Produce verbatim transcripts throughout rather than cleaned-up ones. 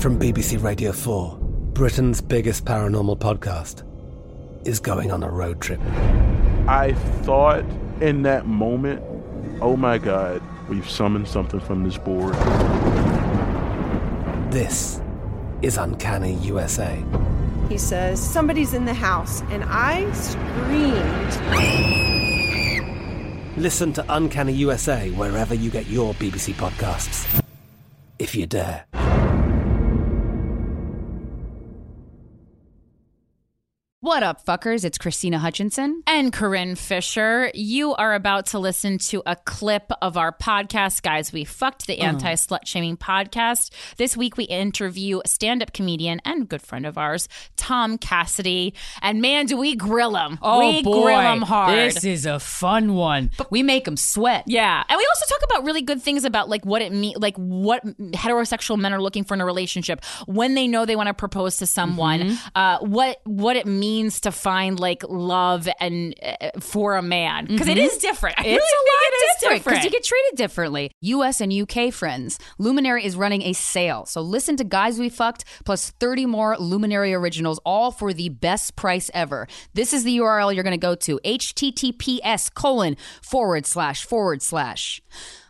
From B B C Radio four, Britain's biggest paranormal podcast is going on a road trip. I thought in that moment, oh my God, we've summoned something from this board. This is Uncanny U S A. He says, somebody's in the house, and I screamed. Listen to Uncanny U S A wherever you get your B B C podcasts, if you dare. What up, fuckers? It's Christina Hutchinson. And Corinne Fisher. You are about to listen to a clip of our podcast, Guys We Fucked, the anti-slut-shaming podcast. This week we interview stand-up comedian and good friend of ours, Tom Cassidy. And man, do we grill him. Oh, we boy. grill him hard. This is a fun one. We make them sweat. Yeah. And we also talk about really good things about like what it means, like what heterosexual men are looking for in a relationship, when they know they want to propose to someone, mm-hmm. uh, what what it means to find like love and uh, for a man, because mm-hmm. it is different. I it's really a think lot it is different because different. you get treated differently. U S and U K friends, Luminary is running a sale, so listen to Guys We Fucked plus thirty more Luminary originals, all for the best price ever. This is the U R L you're going to go to: https colon forward slash forward slash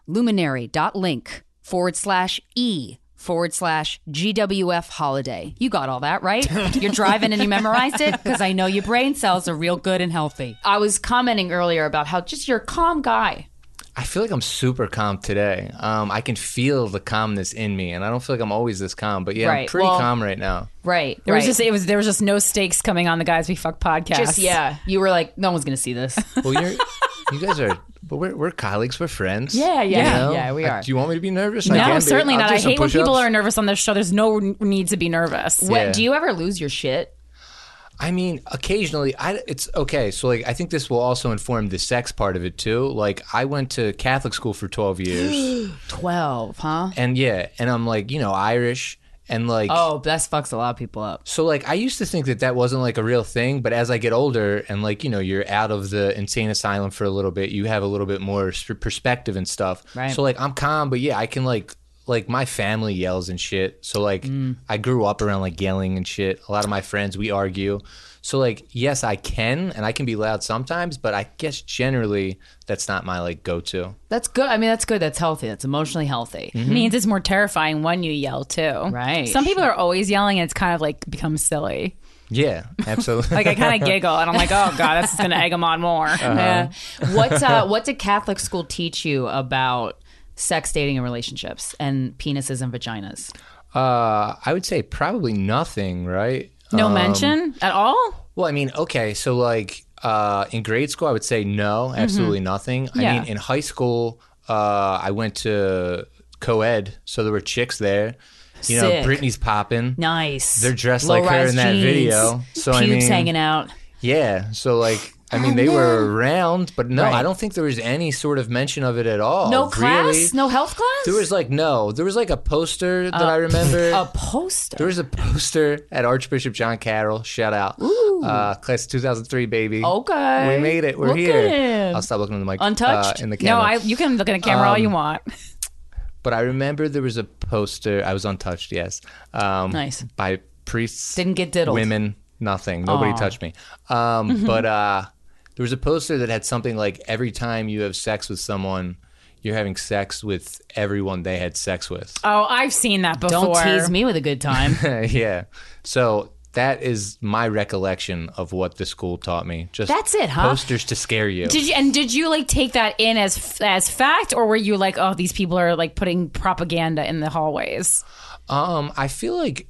luminary.link forward slash e forward slash G W F holiday. You got all that, right? You're driving and you memorized it? Because I know your brain cells are real good and healthy. I was commenting earlier about how just you're a calm guy. I feel like I'm super calm today. Um, I can feel the calmness in me, and I don't feel like I'm always this calm. But yeah, right. I'm pretty well, calm right now. Right. There right. was just it was there was just no stakes coming on the Guys We Fuck podcast. Just yeah, you were like, no one's gonna see this. Well, you're, you guys are, but we're we're colleagues, we're friends. Yeah, yeah, you know? yeah. We are. I, do you want me to be nervous? No, I can be. certainly I'll not. do I some hate when people push-ups. are nervous on this show. There's no need to be nervous. Yeah. What, do you ever lose your shit? I mean, occasionally, I, it's okay. So, like, I think this will also inform the sex part of it, too. Like, I went to Catholic school for twelve years. twelve, huh? And, yeah, and I'm, like, you know, Irish. And, like... Oh, that fucks a lot of people up. So, like, I used to think that that wasn't, like, a real thing. But as I get older and, like, you know, you're out of the insane asylum for a little bit, you have a little bit more perspective and stuff. Right. So, like, I'm calm. But, yeah, I can, like... Like, my family yells and shit. So, like, mm. I grew up around, like, yelling and shit. A lot of my friends, we argue. So, like, yes, I can, and I can be loud sometimes, but I guess generally that's not my, like, go-to. That's good. I mean, that's good. That's healthy. That's emotionally healthy. Mm-hmm. It means it's more terrifying when you yell, too. Right. Some people are always yelling, and it's kind of, like, becomes silly. Yeah, absolutely. Like, I kind of giggle, and I'm like, oh, God, this is going to egg them on more. Uh-huh. Yeah. What, uh, what did Catholic school teach you about sex, dating, and relationships, and penises and vaginas? Uh, I would say probably nothing, right? No um, mention at all? Well, I mean, okay, so like uh, in grade school, I would say no, absolutely mm-hmm. nothing. Yeah. I mean, in high school, uh, I went to co-ed, so there were chicks there. You know, Sick. Britney's popping. Nice. They're dressed like her in that jeans, video. So pubes I mean, hanging out. Yeah, so like... I mean, Oh, they no. were around, but no, Right. I don't think there was any sort of mention of it at all. No class? Really. No health class? There was like, no, there was like a poster that Uh, I remember. A poster? There was a poster at Archbishop John Carroll, shout out. Ooh. Uh, class of two thousand three, baby. Okay. We made it. We're Look here. at him. I'll stop looking at the mic. Untouched? Uh, in the No, camera. I, you can look at a camera all you Um, want. But I remember there was a poster. I was untouched, yes. Um, Nice. By priests. Didn't get diddled. Women, nothing. Nobody Aw. touched me. Um, but uh, there was a poster that had something like, every time you have sex with someone, you're having sex with everyone they had sex with. Oh, I've seen that before. Don't tease me with a good time. Yeah. So that is my recollection of what the school taught me. Just That's it, huh? posters to scare you. Did you and did you like take that in as as fact, or were you like, oh, these people are like putting propaganda in the hallways? Um, I feel like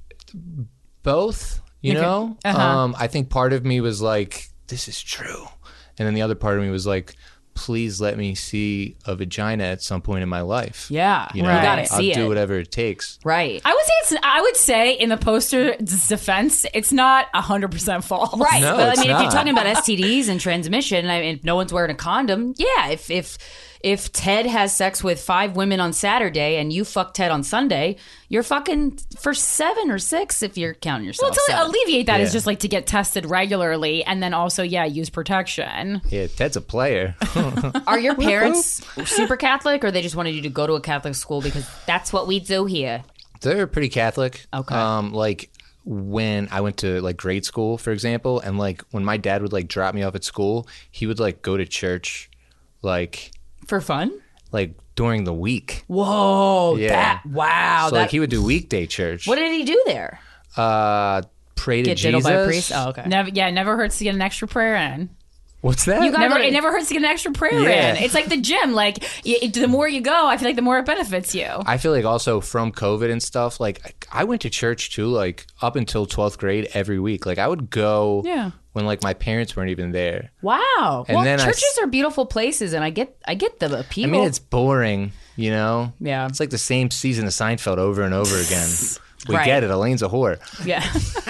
both, you Okay. know? Uh-huh. Um, I think part of me was like, this is true. And then the other part of me was like, please let me see a vagina at some point in my life. Yeah, You know, right. You gotta I'll see do it. whatever it takes. Right. I would say it's. I would say in the poster's defense, it's not a hundred percent false. Right. No, but I it's mean, if you're not. talking about S T Ds and transmission, I mean, if no one's wearing a condom, yeah, if if if Ted has sex with five women on Saturday and you fuck Ted on Sunday, you're fucking for seven or six if you're counting yourself. Well, to seven. alleviate that is Yeah. just like to get tested regularly, and then also, yeah, use protection. Yeah, Ted's a player. Are your parents super Catholic, or they just wanted you to go to a Catholic school because that's what we do here? They're pretty Catholic. Okay. Um, like when I went to like grade school, for example, and like when my dad would like drop me off at school, he would like go to church, like For fun? like during the week. Whoa. Yeah. That, wow. So that, like he would do weekday church. what did he do there? Uh, pray to Get Jesus. diddled by a priest? Oh, okay. Never, yeah, it never hurts to get an extra prayer in. What's that? You got- Never, gotta- it never hurts to get an extra prayer Yeah. in. It's like the gym. Like y it, the more you go, I feel like the more it benefits you. I feel like also from COVID and stuff, like I went to church too, like up until twelfth grade every week. Like I would go Yeah. when like my parents weren't even there. Wow. And well, then I churches s- are beautiful places, and I get I get the appeal. I mean, it's boring, you know? Yeah. It's like the same season of Seinfeld over and over again. We Right. get it. Elaine's a whore. yeah.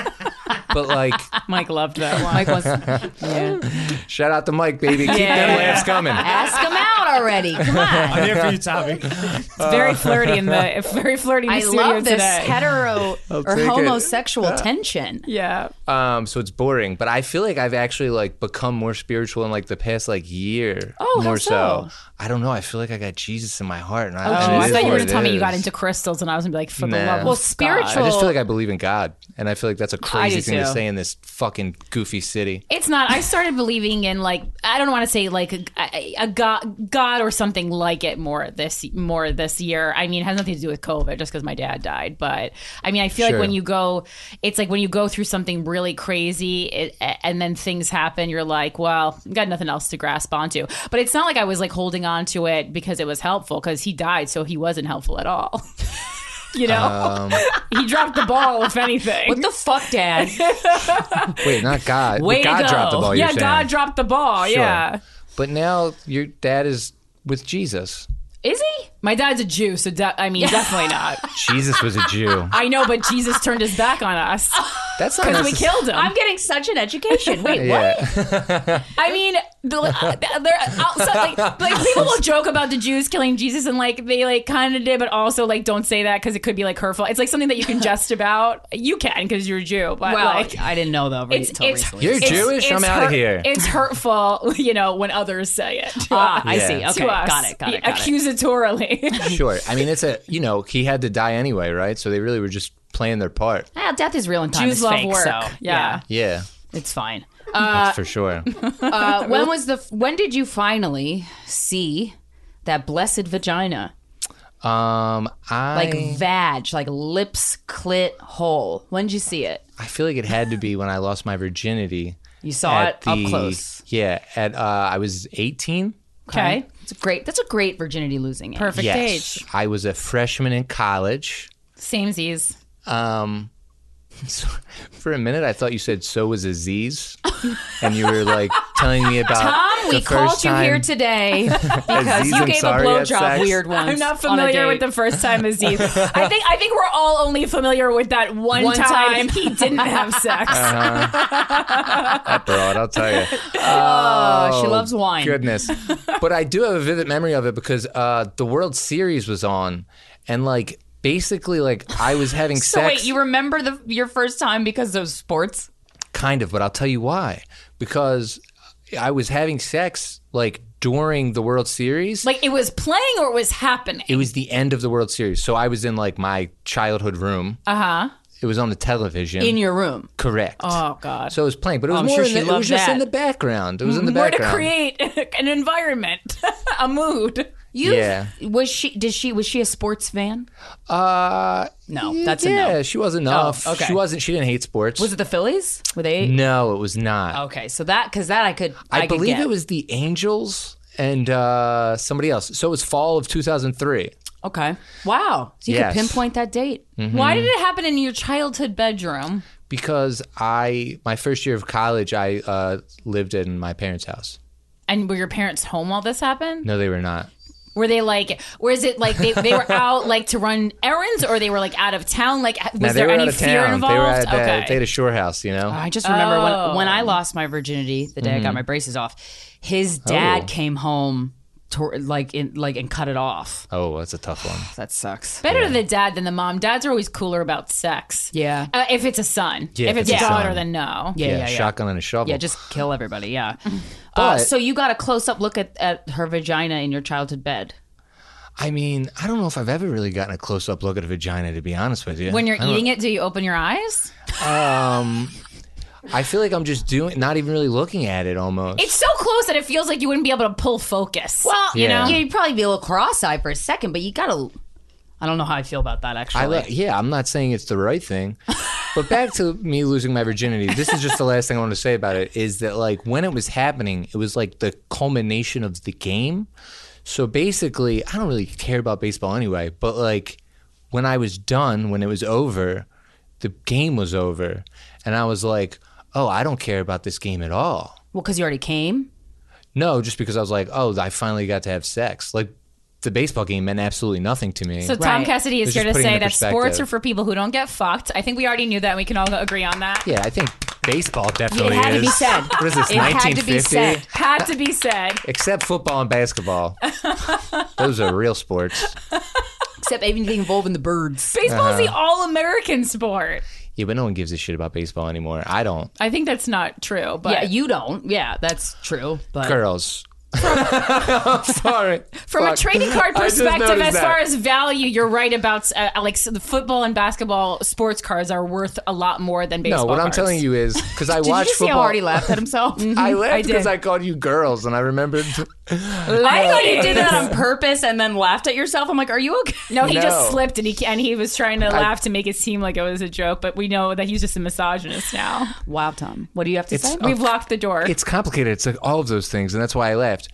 But like, Mike loved that one. Mike wants yeah. shout out to Mike, baby. Keep them laughs coming. Ask him out already. Come on. I'm here for you, Tommy. It's very flirty in the it's very flirty in the I studio love this today. hetero or take it. homosexual tension. yeah. Um, so it's boring, but I feel like I've actually like become more spiritual in like the past like year. Oh, how more so? I don't know. I feel like I got Jesus in my heart, and I, Oh, and it I is thought you were what going to it tell me you is. got into crystals, and I was going to be like, for the Nah. love of Well, God. spiritual- I just feel like I believe in God, and I feel like that's a crazy do thing to too. say in this fucking goofy city. It's not. I started believing in like I don't want to say like a, a, a god, God or something like it more this more this year. I mean, it has nothing to do with COVID, just because my dad died. But I mean, I feel Sure. like when you go, it's like when you go through something really crazy, it, and then things happen. You're like, well, got nothing else to grasp onto. But it's not like I was like holding on to it because it was helpful. Because he died, so he wasn't helpful at all. You know, Um, he dropped the ball. If anything, What the fuck, Dad? wait, not God. Way God to go. dropped the ball. yeah, you're saying. God dropped the ball. Sure. Yeah. But now your dad is with Jesus. Is he? My dad's a Jew, so de- I mean, definitely not. Jesus was a Jew. I know, but Jesus turned his back on us That's not because we necess- killed him. I'm getting such an education. Wait, what? Yeah. I mean, the, uh, they're outside, like, like people will joke about the Jews killing Jesus, and like they like kind of did, but also like don't say that because it could be like hurtful. It's like something that you can jest about. You can because you're a Jew, but Well, like. I didn't know though. Re- It's, until it's, recently. You're it's- Jewish? I'm it's outta hurt- here. It's hurtful, you know, when others say it. To Ah, us. I Yeah. see. To Okay, us. got it. Got it. Got it. Accusatorily. Sure. I mean, it's a, you know, he had to die anyway, right? So they really were just playing their part. Ah, death is real and time Jews is love fake. work. So Yeah. Yeah, it's fine. that's for sure. Uh, when was the? When did you finally see that blessed vagina? Um, I Like vag, like lips, clit, hole. When did you see it? I feel like it had to be when I lost my virginity. You saw at it up the- close. Yeah, at uh, I was eighteen. Okay. It's a great. That's a great virginity losing age. Perfect Yes, age. I was a freshman in college. Samesies. Um, so for a minute, I thought you said "so was Aziz," and you were like telling me about Tom, the we called first you time here today because Aziz you and gave a Sari had blowjob sex. weird once. I'm not on a familiar with date. the first time Aziz. I think I think we're all only familiar with that one, One time, time. he didn't have sex. That broad, I'll tell you. Oh, she loves wine. Goodness. But I do have a vivid memory of it because uh, the World Series was on, and like basically, like I was having So sex. wait, you remember the your first time because of sports? Kind of, but I'll tell you why. Because I was having sex like during the World Series. Like it was playing or it was happening. It was the end of the World Series, so I was in like my childhood room. Uh huh. It was on the television. In your room. Correct. Oh God. So it was playing, but it was I'm more. sure in she the, it loved was just that. in the background. It was in the More to background. create an environment, a mood. You Yeah. was she? Did she? Was she a sports fan? Uh, No, that's a yeah, no. she was enough. Oh, okay. She wasn't. She didn't hate sports. Was it the Phillies? Were they? No, it was not. Okay, so that because that I could. I, I, could believe get. it was the Angels and uh, somebody else. So it was fall of two thousand three. Okay. Wow. So you Yes. could pinpoint that date. Why did it happen in your childhood bedroom? Because I, my first year of college, I uh, lived in my parents' house. And were your parents home while this happened? No, they were not. Were they like, or is it like they, they were out like to run errands, or they were like out of town? Like, was Now, they there were any out of fear town. involved? They were at, uh, okay. they had a shore house, you know? I just remember Oh. when when I lost my virginity, the day I got my braces off. His dad Oh. came home, to, like in like and cut it off. Oh, that's a tough one. That sucks. Better the dad than the mom. Dads are always cooler about sex. Yeah. Uh, if it's a son. Yeah, if it's a a daughter, son. then no. Yeah, yeah, yeah. Shotgun and a shovel. Yeah, just kill everybody. Yeah. uh, But- so you got a close up look at, at her vagina in your childhood bed. I mean, I don't know if I've ever really gotten a close-up look at a vagina, to be honest with you. When you're I don't- eating it, do you open your eyes? Um, I feel like I'm just doing, not even really looking at it almost. It's so close that it feels like you wouldn't be able to pull focus. Well, Yeah. you know, you'd probably be a little cross-eyed for a second, but you gotta. I don't know how I feel about that, actually. I li- yeah, I'm not saying it's the right thing. But back to me losing my virginity, this is just the last thing I want to say about it, is that like when it was happening, it was like the culmination of the game. So basically, I don't really care about baseball anyway, but like when I was done, when it was over, the game was over. And I was like, oh, I don't care about this game at all. Well, because you already came. No, just because I was like, oh, I finally got to have sex. Like the baseball game meant absolutely nothing to me. So Tom Right. Cassidy is It's here just to putting say it in that sports perspective. are for people who don't get fucked. I think we already knew that, and we can all agree on that. Yeah, I think baseball definitely It had to is. be said. What is this, It had to nineteen be fifty? said. Had to be said. Except football and basketball. Those are real sports. Except anything involving the birds. Baseball is the Uh-huh. all-American sport. Yeah, but no one gives a shit about baseball anymore. I don't. I think that's not true, but Yeah, you don't. Yeah, that's true. But Girls. I'm sorry. from a Fuck. trading card I just perspective, noticed as that. far as value, you're right about uh, like so the football and basketball sports cards are worth a lot more than baseball No, what I'm cards. telling you is because I did watch you just see football. how hard he laughed at himself? I laughed because did. I called you girls, and I remembered. I thought you did that on purpose and then laughed at yourself. I'm like, are you okay? No, he No. just slipped and he and he was trying to laugh to make it seem like it was a joke, but we know that he's just a misogynist now. Wow, Tom. What do you have to It's- say? We've locked the door. It's complicated. It's like all of those things, and that's why I laughed.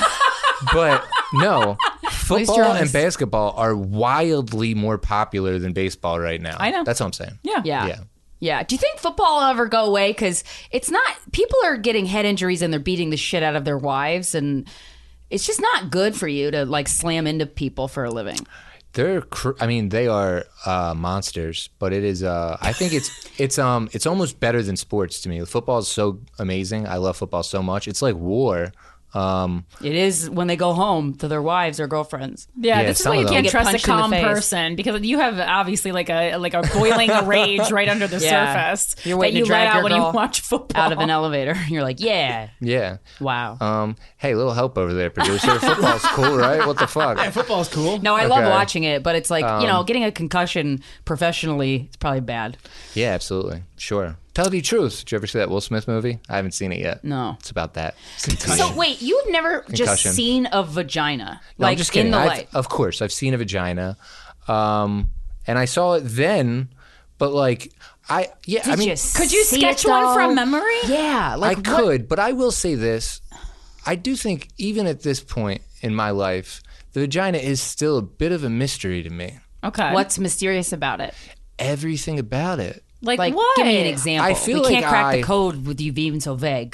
But no, you're football and honest. basketball are wildly more popular than baseball right now. I know. That's what I'm saying. yeah. Yeah. Yeah. Yeah. Do you think football will ever go away? Because it's not, people are getting head injuries and they're beating the shit out of their wives. And it's just not good for you to like slam into people for a living. They're, cr- I mean, they are uh, monsters, but it is. Uh, I think it's, it's, um, it's almost better than sports to me. Football is so amazing. I love football so much. It's like war. Um, It is when they go home to their wives or girlfriends. Yeah, Yeah, this is some why you of them. can't Get trust a punched in the calm face. person because you have obviously like a like a boiling rage right under the Yeah. surface You're that waiting you to drag let out your when you girl watch football. Out of an elevator. You're like, yeah. yeah. Wow. Um, hey, little help over there, producer. Football's cool, right? What the fuck? Football's cool. No, I love Okay. watching it, but it's like, you know, getting a concussion professionally is probably bad. Yeah, absolutely. Sure. Tell the truth. Did you ever see that Will Smith movie? I haven't seen it yet. No. It's about that. So wait, you've never Concussion. just seen a vagina, No, like I'm just kidding. in the I've- light? Of course, I've seen a vagina, um, and I saw it then. But like, I yeah, Did I mean, you Could you see sketch it, one though? from memory? Yeah, I like what- could, but I will say this: I do think even at this point in my life, the vagina is still a bit of a mystery to me. Okay. What's mysterious about it? Everything about it. like, Like, what? give me an example. I feel we like can't crack I- the code with you being so vague.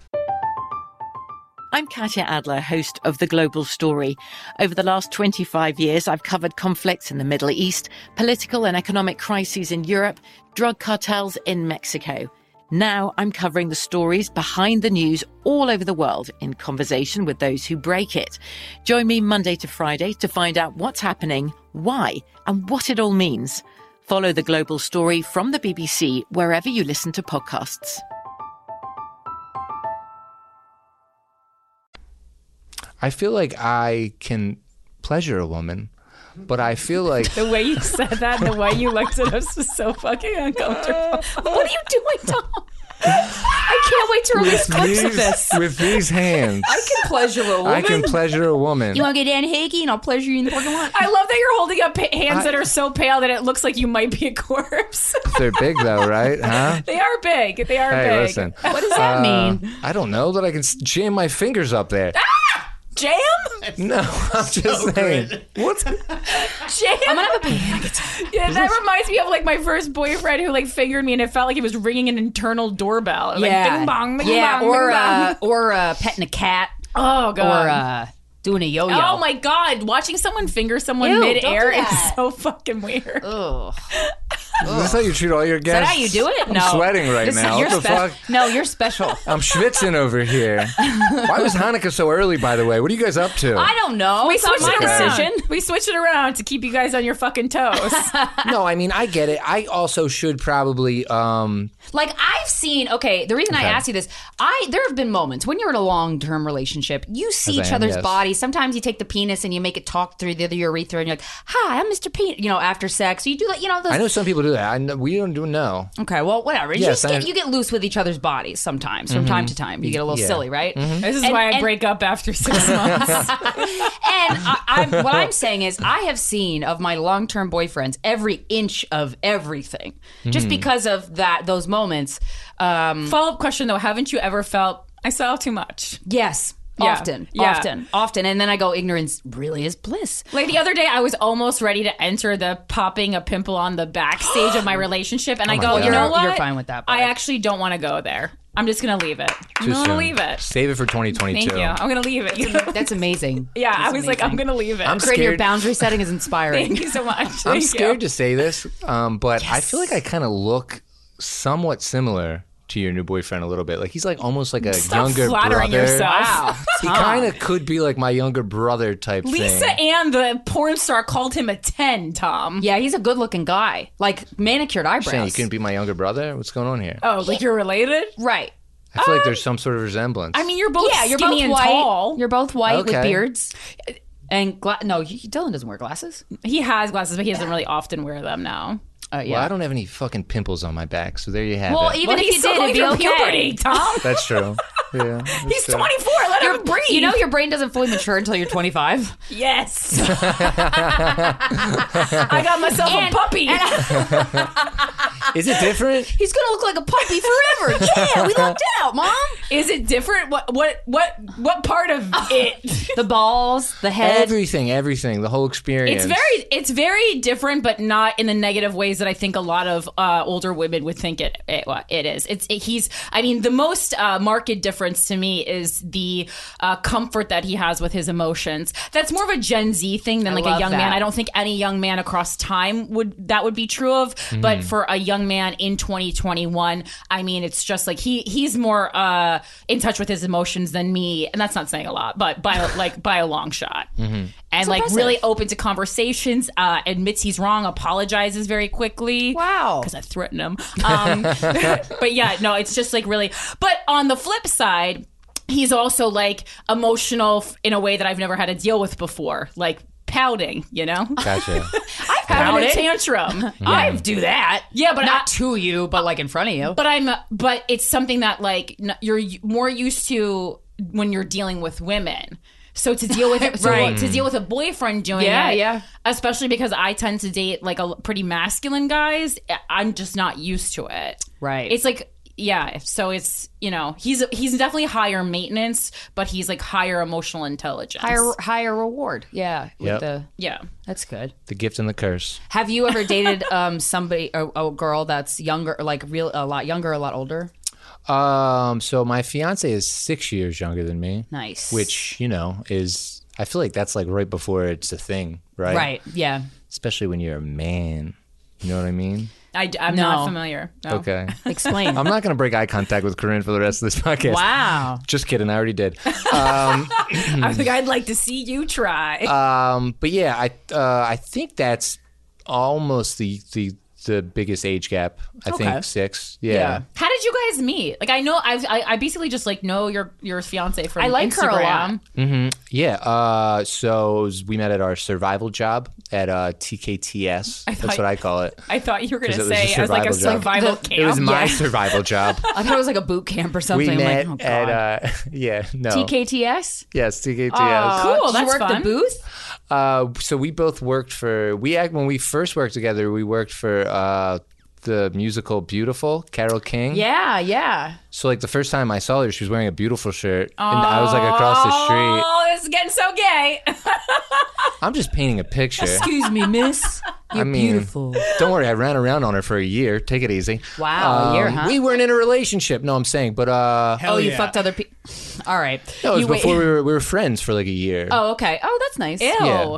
I'm Katya Adler, host of The Global Story. Over the last twenty-five years, I've covered conflicts in the Middle East, political and economic crises in Europe, drug cartels in Mexico. Now I'm covering the stories behind the news all over the world in conversation with those who break it. Join me Monday to Friday to find out what's happening, why, and what it all means. Follow The Global Story from the B B C wherever you listen to podcasts. I feel like I can pleasure a woman, but I feel like The way you said that, and the way you looked at us was so fucking uncomfortable. What are you doing, Tom? I can't wait to release clips of this. with these hands, I can pleasure a woman. I can pleasure a woman. You want to get Annie Hagee and I'll pleasure you in the parking lot? I love that you're holding up pa- hands I- that are so pale that it looks like you might be a corpse. They're big though, right? Huh? They are big. They are Hey, big. listen. What does that Uh, mean? I don't know that I can s- jam my fingers up there. Jam? No, I'm just saying. What's Jam? I'm gonna have a panic attack. Yeah, that reminds me of like my first boyfriend who like fingered me and it felt like he was ringing an internal doorbell. It was Yeah, like bing bong, bing yeah, bong, or bing uh, bong. or uh, petting a cat, Oh god. or uh, doing a yo-yo. Oh my god, watching someone finger someone Ew, mid-air don't do is that. so fucking weird. Ugh. Is this how you treat all your Is guests? that how you do it? I'm No. sweating right This- now. You're What the spe- fuck? No, you're special. I'm schwitzing over here. Why was Hanukkah so early, by the way? What are you guys up to? I don't know. We It's not switched my it around. decision. We switched it around to keep you guys on your fucking toes. No, I mean, I get it. I also should probably, um, Like I I've seen. Okay, the reason I Okay. asked you this, I there have been moments when you're in a long term relationship, you see As each I am, other's yes. bodies. Sometimes you take the penis and you make it talk through the, the urethra, and you're like, "Hi, I'm Mister Penis." You know, after sex, you do that. You know, those. I know some people do that. I know, we don't do know. Okay, well, whatever. You, Yes, just get, I- you get loose with each other's bodies sometimes, from time to time. You get a little Yeah. silly, right? This is And- why I and- break up after six months. And I, I'm, what I'm saying is, I have seen of my long-term boyfriends every inch of everything, just because of that those moments. Um, Follow up question though: haven't you ever felt I saw too much? yes, Yeah. often, Yeah. often, often, and then I go, ignorance really is bliss. Like the other day, I was almost ready to enter the popping a pimple on the back stage of my relationship, and I my go, God. you know You're- what? you're fine with that, but- I actually don't want to go there. I'm just gonna leave it. I'm Too gonna soon. leave it. Save it for twenty twenty-two. Thank you. I'm gonna leave it. That's amazing. yeah, That's I was like, I'm amazing. gonna leave it. I'm Great, your scared- boundary setting is inspiring. Thank you so much. I'm Thank scared you. to say this, um, but I feel like I kind of look somewhat similar to your new boyfriend a little bit. Like he's like almost like a Stop younger flattering brother. yourself. Wow. He kind of could be like my younger brother type Lisa thing. Ann, the porn star, called him a ten. Tom. Yeah, he's a good-looking guy, like manicured eyebrows. Saying you couldn't be my younger brother? What's going on here? Oh, like you're related? right. I feel like there's some sort of resemblance. I mean, you're both Yeah, you're skinny both and white. tall. You're both white with Okay. beards. And gla- no, he- Dylan doesn't wear glasses. He has glasses, but he doesn't really often wear them now. Uh, yeah. well, I don't have any fucking pimples on my back, so there you have well, it. even Well, if he's you still did, it'd be going okay. through puberty, Tom. That's true. Yeah, that's He's true. twenty-four. Let him breathe. You know your brain doesn't fully mature until you're twenty-five. Yes. I got myself And- a puppy. Is it different? He's gonna look like a puppy forever. Yeah, we lucked out, Mom. Is it different? What what what what part of it? The balls, the head. Everything, everything, the whole experience. It's very it's very different, but not in the negative ways that I think a lot of uh, older women would think it it, it is. It's it, he's. I mean, the most uh, marked difference to me is the uh, comfort that he has with his emotions. That's more of a Gen Z thing than I like a love young that. man. I don't think any young man across time would that would be true of. But for a young man in twenty twenty-one, I mean, it's just like he he's more uh, in touch with his emotions than me, and that's not saying a lot, but by like by a long shot. And like impressive. really open to conversations, uh, admits he's wrong, apologizes very quickly. Wow. Because I threaten him. Um, but yeah, no, it's just like really. But on the flip side, he's also like emotional f- in a way that I've never had to deal with before, like pouting, you know? Gotcha. I've having a pouted? tantrum. I do that. Yeah, but not I- to you, but like in front of you. But I'm, but it's something that like n- you're more used to when you're dealing with women. So to deal with it, so Right. to deal with a boyfriend doing Yeah, it, yeah. especially because I tend to date like a pretty masculine guys, I'm just not used to it. Right. It's like, yeah. So it's, you know, he's he's definitely higher maintenance, but he's like higher emotional intelligence. higher higher reward. Yeah. With Yep. the yeah. that's good. The gift and the curse. Have you ever dated um somebody a, a girl that's younger, like real a lot younger, a lot older? Um, so my fiance is six years younger than me. Nice. Which, you know, is I feel like that's like right before it's a thing, right? Right. Yeah. Especially when you're a man. You know what I mean? I, am No. not familiar. No. Okay. Explain. I'm not gonna break eye contact with Corinne for the rest of this podcast. Wow. Just kidding, I already did. I think I'd like to see you try. Um, but yeah, I uh, I think that's almost the the the biggest age gap. I Okay. think six. Yeah. How did you guys meet? Like, I know I I, I basically just like know your your fiance from I like her a Instagram. lot. Yeah. Uh, so it was- we met at our survival job at uh, T K T S. I That's thought- what I call it. I thought you were going to 'Cause it was a say as like a survival job. survival The- camp. It was my Yeah. survival job. I thought it was like a boot camp or something. We I'm met like, oh, God. at uh, yeah no T K T S. yes T K T S. Cool, Did you that's work fun. the booth? Uh, so we both worked for we act when we first worked together. We worked for uh, the musical Beautiful, Carole King. Yeah, yeah. So like the first time I saw her, she was wearing a Beautiful shirt, and I was like across the street. Oh, this is getting so gay. I'm just painting a picture. Excuse me, miss. You're I mean, beautiful. Don't worry, I ran around on her for a year. Take it easy. Wow, a year, huh? We weren't in a relationship. No, I'm saying, but uh, oh, you fucked other people. All right. no, it was You wait- before we were we were friends for like a year. Oh, okay. Oh, that's nice. Ew. Yeah.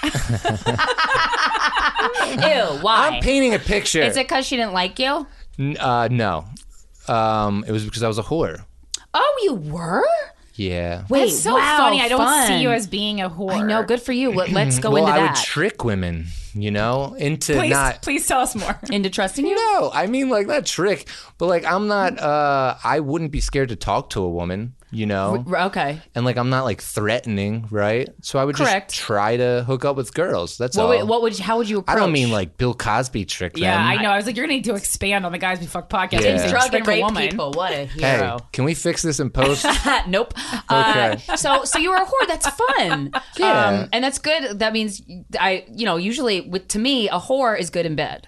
Ew. Why? I'm painting a picture. Is it because she didn't like you? N- uh, no, um, it was because I was a whore. Oh, you were? Yeah. Wait, It's so wow, funny. I don't fun. see you as being a whore. I know. Good for you. Let, let's go well, into I that. would trick women. you know, into Please, not. please tell us more. Into trusting you? No, I mean like not trick, but like I'm not. uh I wouldn't be scared to talk to a woman, you know. R- Okay. And like I'm not like threatening, right? So I would Correct. just try to hook up with girls. That's What all. would, what would you, how would you approach? I don't mean like Bill Cosby trick them. Yeah, I know. I was like, you're going to need to expand on the Guys We Fuck podcast. Yeah. You said drug trick and a rape woman. people. What a Hey, hero. can we fix this in post? Nope. Okay. Uh, so, so you were a whore. That's fun. Yeah. Um, and that's good. That means I, you know, usually with to me, a whore is good in bed.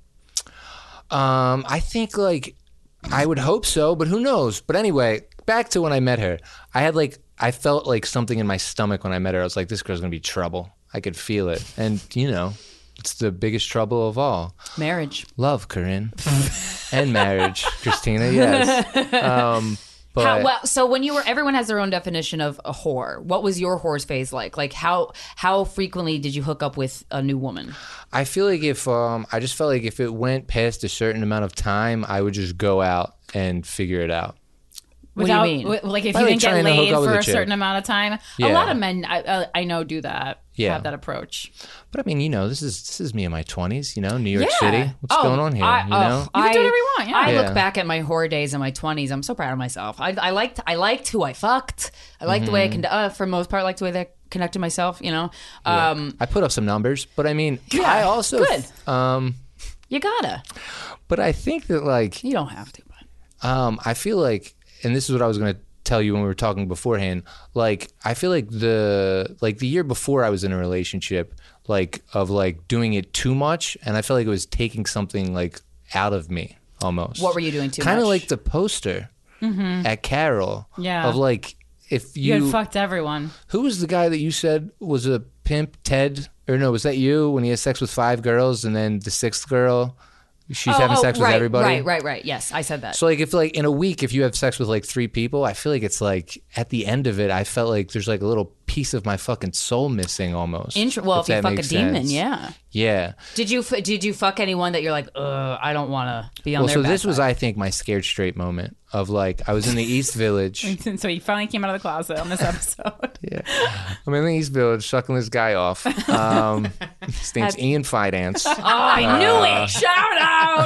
Um, I think like I would hope so, but who knows? But anyway, back to when I met her. I had like I felt like something in my stomach when I met her. I was like, this girl's gonna be trouble. I could feel it, and you know, it's the biggest trouble of all. Marriage. Love, Corinne, and marriage, Christina. Yes. Um, but How, well, so when you were, everyone has their own definition of a whore. What was your whore's phase like? Like how how frequently did you hook up with a new woman? I feel like if um, I just felt like if it went past a certain amount of time, I would just go out and figure it out. What do you Without, mean? wi- Like if By you like didn't get trying to hook laid up with for a a chick. certain amount of time, a Yeah. lot of men I, uh, I know do that. Yeah. Have that approach. But I mean, you know, this is this is me in my twenties. You know, New York Yeah. City. What's Oh, going on here? I, you know. oh, You can do I- whatever you want, yeah. I Yeah. look back at my whore days in my twenties. I'm so proud of myself. I, I liked I liked who I fucked. I liked the way I Mm-hmm. can, uh, for the most part, I liked the way that I connected myself. You know, um, I put up some numbers, but I mean, I also, good. um, you gotta. but I think that like, You don't have to, but um, I feel like, and this is what I was going to tell you when we were talking beforehand. Like, I feel like the like the year before I was in a relationship, like of like doing it too much, and I felt like it was taking something like out of me almost. What were you doing too Kind of much? like the poster at Carol. Yeah. Of like if You, you, had fucked everyone. who was the guy that you said was a pimp? Ted, or no? Was that you when he had sex with five girls and then the sixth girl? She's Oh, having oh, sex with right, everybody. Right, right, right. Yes, I said that. So like if like in a week if you have sex with like three people, I feel like it's like at the end of it, I felt like there's like a little piece of my fucking soul missing almost. Inter- well, if, you that fuck a makes demon, sense. yeah. Yeah. Did you f- did you fuck anyone that you're like, ugh, I don't want to be on Well, their so bad this was side? I think my scared straight moment of like I was in the East Village. And so he finally came out of the closet on this episode. Yeah. I'm in the East Village sucking this guy off. Um, his name's Ian Fidance. Oh, I knew it. Shout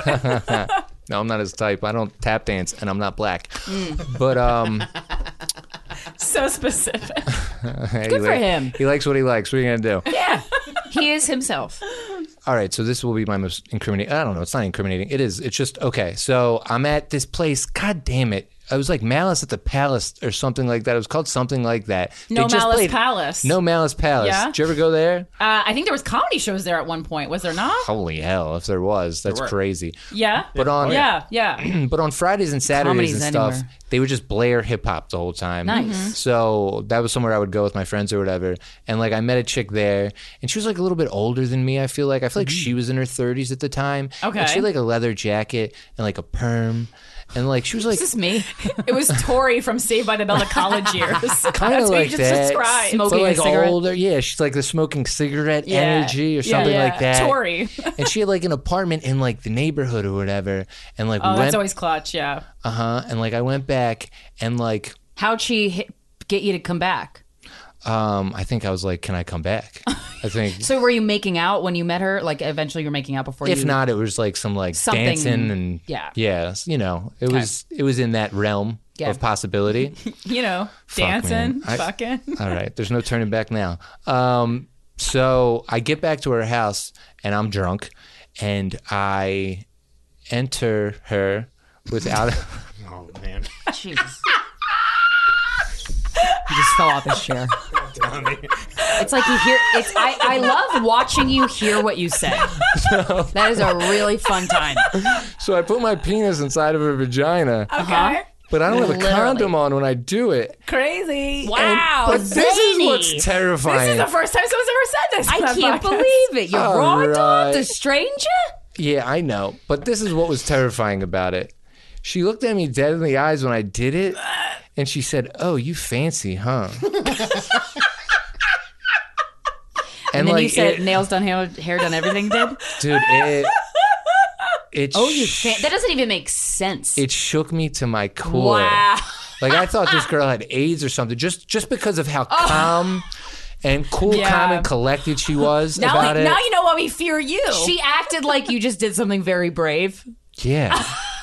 out. No, I'm not his type. I don't tap dance, and I'm not black. But um, So specific. good for him. He likes what he likes. What are you gonna do? Yeah, he is himself. All right, so this will be my most incriminating. I don't know. It's not incriminating. It is. It's just okay. So I'm at this place. God damn it! I was like Malice at the Palace or something like that. It was called something like that. No They just Malice played- Palace. No Malice Palace. Yeah? Did you ever go there? Uh, I think there was comedy shows there at one point. Was there not? Holy hell! If there was, that's crazy. Yeah. But on Yeah, yeah. but on Fridays and Saturdays Comedy's and stuff, anywhere. they would just blare hip hop the whole time. Nice. Mm-hmm. Mhm. So that was somewhere I would go with my friends or whatever. And like I met a chick there, and she was like a little bit older than me. I feel like I feel like she was in her thirties at the time. Okay. And she had like a leather jacket and like a perm, and like she was like This is me. It was Tori from Saved by the Bell, the college years. kind of That's what like you just that. described. Smoking but like a cigarette. older, yeah. She's like the smoking cigarette Yeah. energy or something Yeah. like that. Tori. And she had like an apartment in like the neighborhood or whatever. And like Oh, we that's went, always clutch. Yeah. uh huh. And like I went back and like. How'd she hit, get you to come back? Um, I think I was like, "Can I come back?" I think. So were you making out when you met her? Like eventually you're making out before If you... not, it was like some like Something- dancing and yeah. yeah, you know, it was it was in that realm Yeah. of possibility. You know, Fuck, dancing, man. I- fucking. All right, there's no turning back now. Um, so I get back to her house and I'm drunk, and I enter her without. Oh man. Jesus. He just fell off his chair. It's like you hear. It's I. I love watching you hear what you say. That is a really fun time. So I put my penis inside of her vagina, Okay. but I don't have a Literally. condom on when I do it. Crazy. Wow, But this is zany. what's terrifying. This is the first time someone's ever said this. I on that can't podcast. believe it. You All raw right. dogged a stranger? Yeah, I know. But this is what was terrifying about it. She looked at me dead in the eyes when I did it, and she said, "Oh, you fancy, huh?" And, then like, you said it- nails done, hair, hair done, everything did? dude, it it Oh, you sh- fan- That doesn't even make sense. it shook me to my core. Wow. Like I thought this girl had AIDS or something, just just because of how calm And cool, Yeah. calm, and collected she was Now, about we, it. now you know why we fear you. She acted like you just did something very brave. Yeah.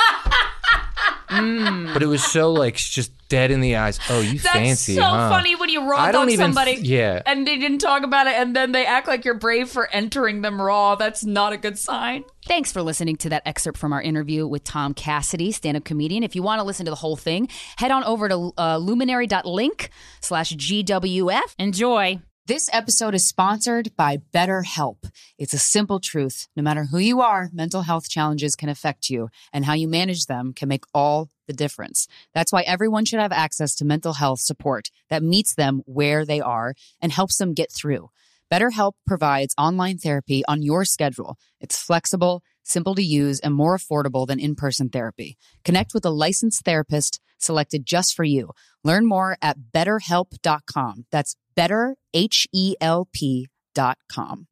Mm. But it was so like just dead in the eyes. Oh, you That's fancy, so huh? funny when you raw I don't dog even somebody th- yeah. and they didn't talk about it and then they act like you're brave for entering them raw. That's not a good sign. Thanks for listening to that excerpt from our interview with Tom Cassidy, stand-up comedian. If you want to listen to the whole thing, head on over to uh, luminary.link slash GWF. Enjoy. This episode is sponsored by BetterHelp. It's a simple truth. No matter who you are, mental health challenges can affect you, and how you manage them can make all the difference. That's why everyone should have access to mental health support that meets them where they are and helps them get through. BetterHelp provides online therapy on your schedule. It's flexible, simple to use, and more affordable than in-person therapy. Connect with a licensed therapist selected just for you. Learn more at better help dot com. That's better, H E L P dot com.